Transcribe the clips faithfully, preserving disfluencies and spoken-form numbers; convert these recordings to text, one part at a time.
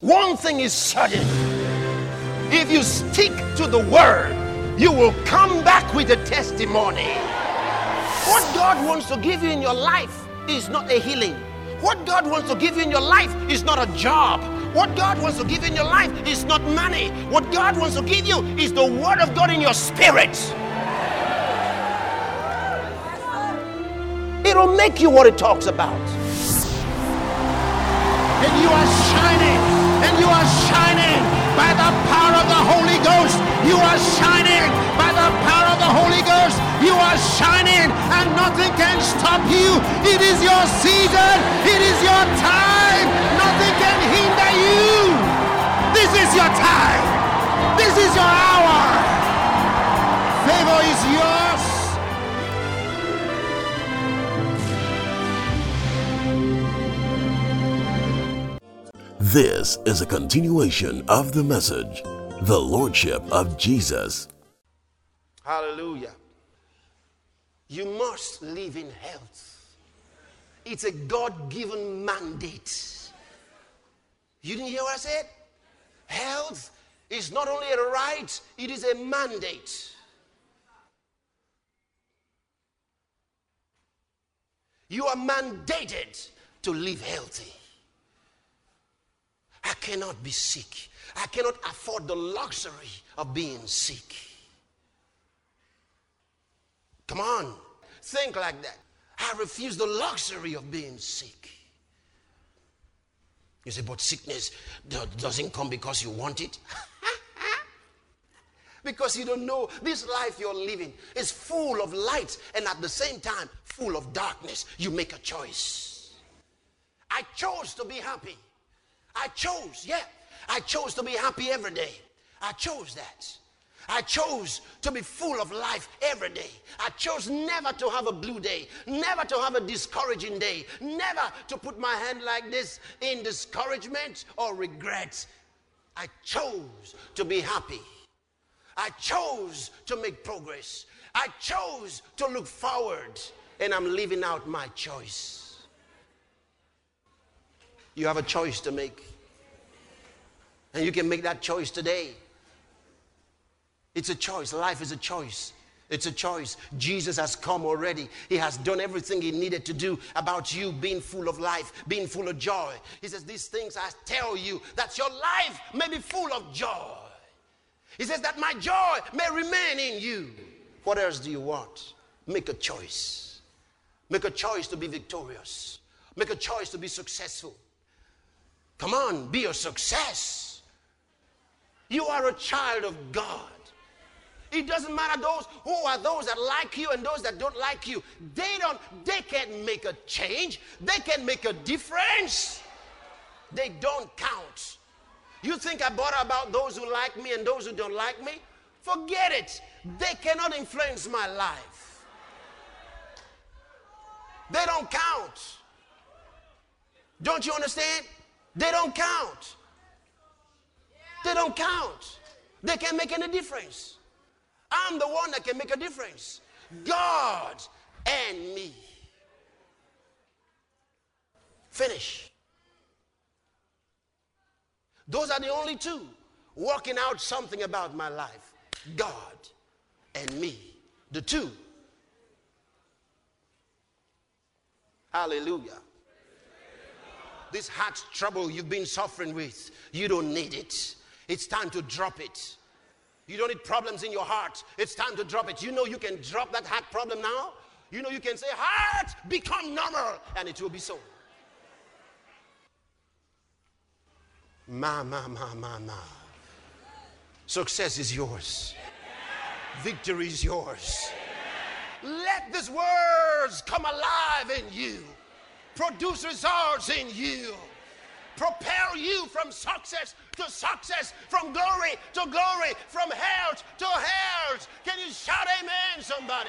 One thing is certain. If you stick to the word, you will come back with a testimony. What God wants to give you in your life is not a healing. What God wants to give you in your life is not a job. What God wants to give you in your life is not money. What God wants to give you is the word of God in your spirit. It'll make you what it talks about. And you are shining. And you are shining by the power of the Holy Ghost. You are shining by the power of the Holy Ghost. You are shining and nothing can stop you. It is your season. It is your time. Nothing can hinder you. This is your time. This is your hour. Favor is yours. This is a continuation of the message, the Lordship of Jesus. Hallelujah. You must live in health. It's a God-given mandate. You didn't hear what I said? Health is not only a right, it is a mandate. You are mandated to live healthy. I cannot be sick. I cannot afford the luxury of being sick. Come on, think like that. I refuse the luxury of being sick. You say, but sickness doesn't come because you want it. Because you don't know this life you're living is full of light and at the same time full of darkness. You make a choice. I chose to be happy. I chose, yeah. I chose to be happy every day. I chose that. I chose to be full of life every day. I chose never to have a blue day, never to have a discouraging day, never to put my hand like this in discouragement or regret. I chose to be happy. I chose to make progress. I chose to look forward, and I'm living out my choice. You have a choice to make. And you can make that choice today. It's a choice. Life is a choice. It's a choice. Jesus has come already. He has done everything he needed to do about you being full of life, being full of joy. He says, these things I tell you, that your life may be full of joy. He says that my joy may remain in you. What else do you want? Make a choice. Make a choice to be victorious. Make a choice to be successful. Come on, be a success. You are a child of God. It doesn't matter those who are those that like you and those that don't like you. They don't, they can't make a change. They can make a difference. They don't count. You think I bother about those who like me and those who don't like me? Forget it. They cannot influence my life. They don't count. Don't you understand? They don't count. They don't count. They can't make any difference. I'm the one that can make a difference. God and me. Finish. Those are the only two working out something about my life. God and me. The two. Hallelujah. This heart trouble you've been suffering with, you don't need it. It's time to drop it. You don't need problems in your heart. It's time to drop it. You know you can drop that heart problem now. You know you can say, heart, become normal, and it will be so. Ma, ma, ma, ma, ma. Success is yours. Victory is yours. Let these words come alive in you. Produce results in you. Propel you from success to success, from glory to glory, from health to health. Can you shout amen, somebody?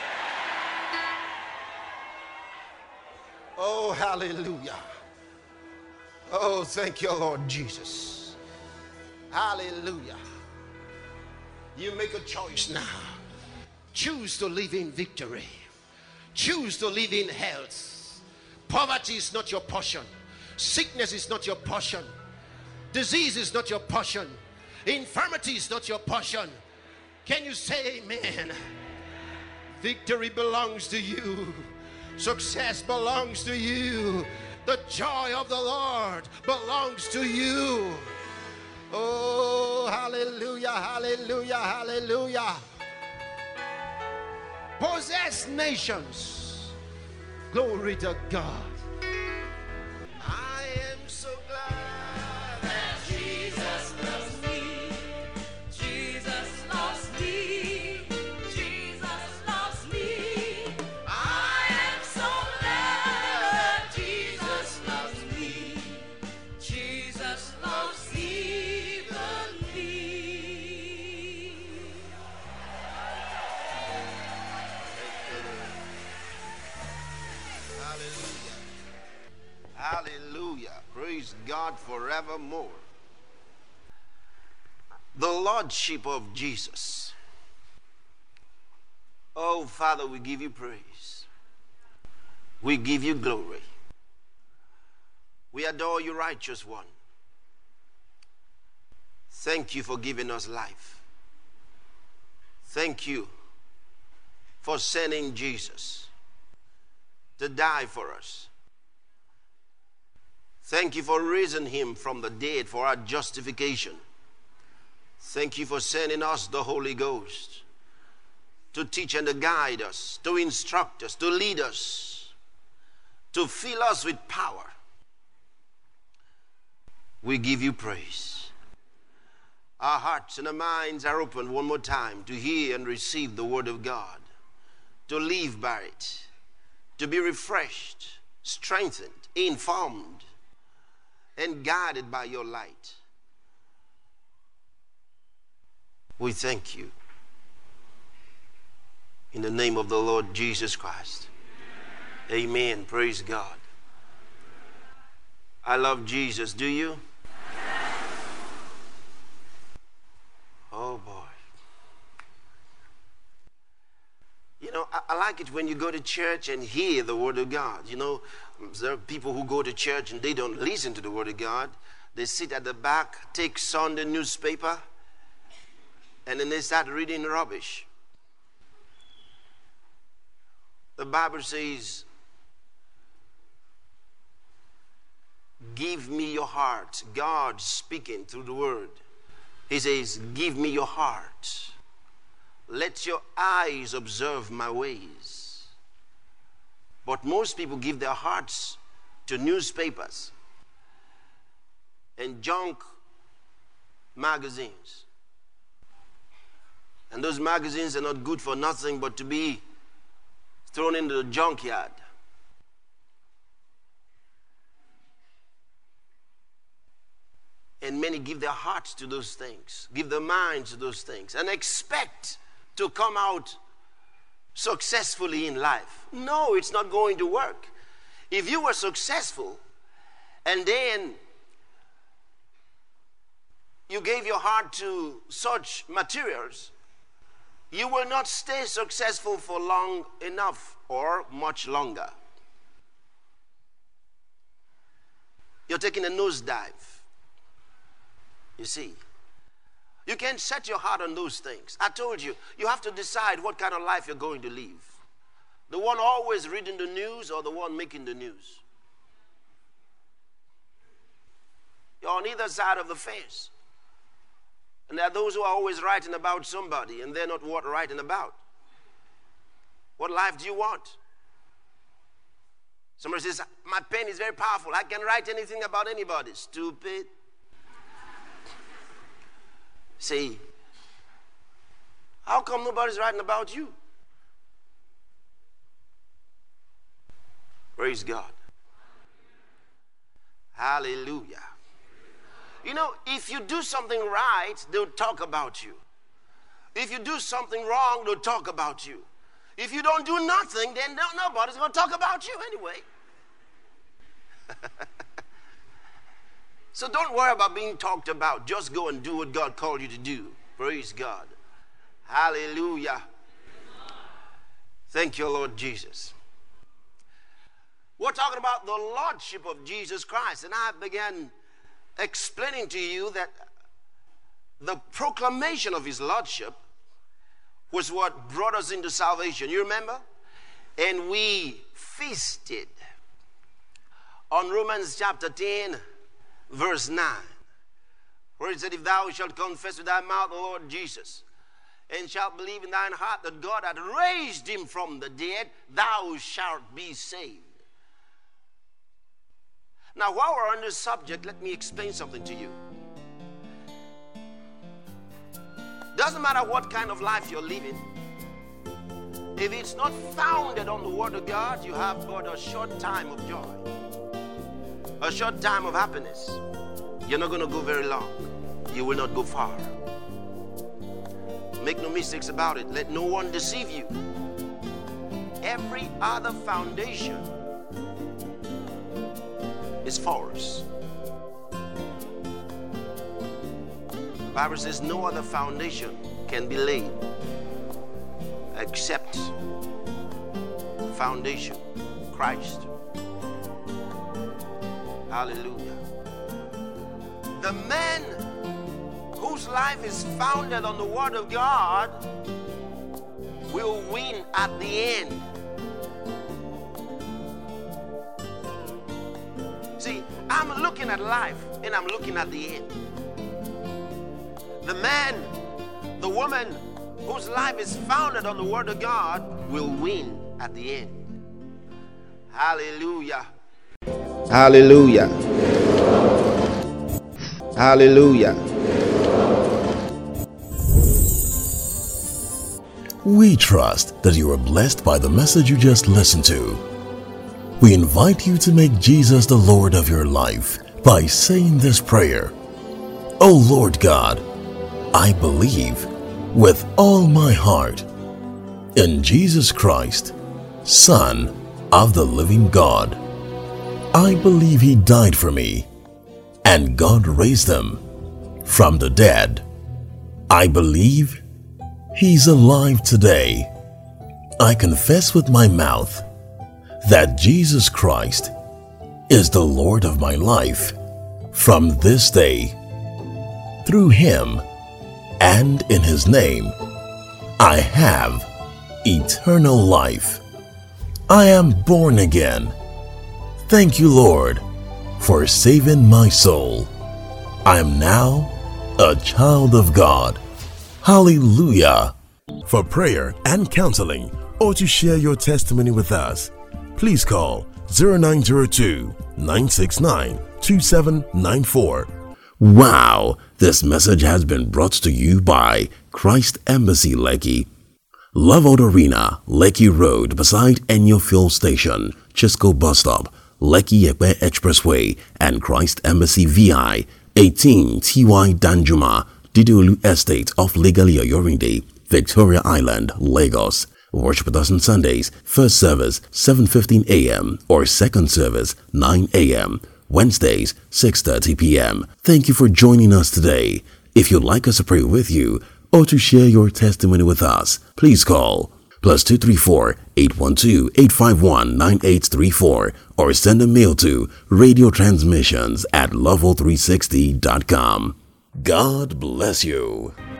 Oh, hallelujah. Oh, thank you, Lord Jesus. Hallelujah. You make a choice now. Choose to live in victory. Choose to live in health. Poverty is not your portion. Sickness is not your portion. Disease is not your portion. Infirmity is not your portion. Can you say amen? Victory belongs to you. Success belongs to you. The joy of the Lord belongs to you. Oh, hallelujah, hallelujah, hallelujah. Possess nations. Glory to God. I am so glad that Jesus loves me. Jesus loves me. Jesus loves me. I am so glad Jesus loves me. Jesus loves even me. Hallelujah. Hallelujah. Praise God forevermore. The Lordship of Jesus. Oh, Father, we give you praise. We give you glory. We adore you, righteous one. Thank you for giving us life. Thank you for sending Jesus to die for us. Thank you for raising him from the dead for our justification. Thank you for sending us the Holy Ghost to teach and to guide us, to instruct us, to lead us, to fill us with power. We give you praise. Our hearts and our minds are open one more time to hear and receive the word of God, to live by it, to be refreshed, strengthened, informed, and guided by your light. We thank you. In the name of the Lord Jesus Christ. Amen. Praise God. I love Jesus. Do you? Oh boy. You know, I, I like it when you go to church and hear the word of God. You know, there are people who go to church and they don't listen to the word of God. They sit at the back, take Sunday newspaper, and then they start reading rubbish. The Bible says, give me your heart. God speaking through the word. He says, give me your heart. Let your eyes observe my ways. But most people give their hearts to newspapers and junk magazines. And those magazines are not good for nothing but to be thrown into the junkyard. And many give their hearts to those things, give their minds to those things, and expect to come out successfully in life. No, it's not going to work. If you were successful and then you gave your heart to such materials, you will not stay successful for long enough or much longer. You're taking a nosedive. You see, you can't set your heart on those things. I told you, you have to decide what kind of life you're going to live. The one always reading the news or the one making the news. You're on either side of the fence. And there are those who are always writing about somebody and they're not what writing about. What life do you want? Somebody says, my pen is very powerful. I can write anything about anybody. Stupid. See, how come nobody's writing about you? Praise God. Hallelujah. You know, if you do something right, they'll talk about you. If you do something wrong, they'll talk about you. If you don't do nothing, then nobody's going to talk about you anyway. So don't worry about being talked about. Just go and do what God called you to do. Praise God. Hallelujah. Thank you, Lord Jesus. We're talking about the Lordship of Jesus Christ. And I began explaining to you that the proclamation of his lordship was what brought us into salvation. You remember? And we feasted on Romans chapter ten, verse nine, where it said, if thou shalt confess with thy mouth the Lord Jesus, and shalt believe in thine heart that God hath raised him from the dead, thou shalt be saved. Now, while we're on this subject, let me explain something to you. Doesn't matter what kind of life you're living, if it's not founded on the Word of God, you have but a short time of joy, a short time of happiness. You're not going to go very long. You will not go far. Make no mistakes about it. Let no one deceive you. Every other foundation is false. The Bible says no other foundation can be laid except the foundation, Christ. Hallelujah. The man whose life is founded on the Word of God will win at the end. See, I'm looking at life and I'm looking at the end. The man, the woman whose life is founded on the Word of God will win at the end. Hallelujah. Hallelujah. Hallelujah. We trust that you are blessed by the message you just listened to. We invite you to make Jesus the Lord of your life by saying this prayer. O Lord God, I believe with all my heart in Jesus Christ, Son of the living God. I believe He died for me and God raised Him from the dead. I believe He's alive today. I confess with my mouth that Jesus Christ is the Lord of my life from this day. Through Him and in His name, I have eternal life. I am born again. Thank you, Lord, for saving my soul. I am now a child of God. Hallelujah. For prayer and counseling or to share your testimony with us, please call zero nine zero two, nine six nine, two seven nine four. Wow, this message has been brought to you by Christ Embassy Lekki, Love Out Arena, Lekki Road beside Enyo Fuel Station, Chisco Bus Stop, Lekki Ekpe Expressway, and Christ Embassy V I, eighteen T Y Danjuma, Didiolu Estate off Legally Oyorinde, Victoria Island, Lagos. Worship with us on Sundays, first service seven fifteen a m or second service nine a m Wednesdays six thirty p m Thank you for joining us today. If you'd like us to pray with you or to share your testimony with us, please call plus two three four, eight one two, eight five one, nine eight three four or send a mail to radio transmissions at level three sixty dot com. God bless you.